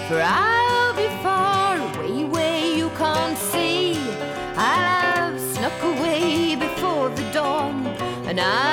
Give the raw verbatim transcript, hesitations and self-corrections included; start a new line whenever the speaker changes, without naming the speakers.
For I'll be far away where you can't see. I'll have snuck away before the dawn, and I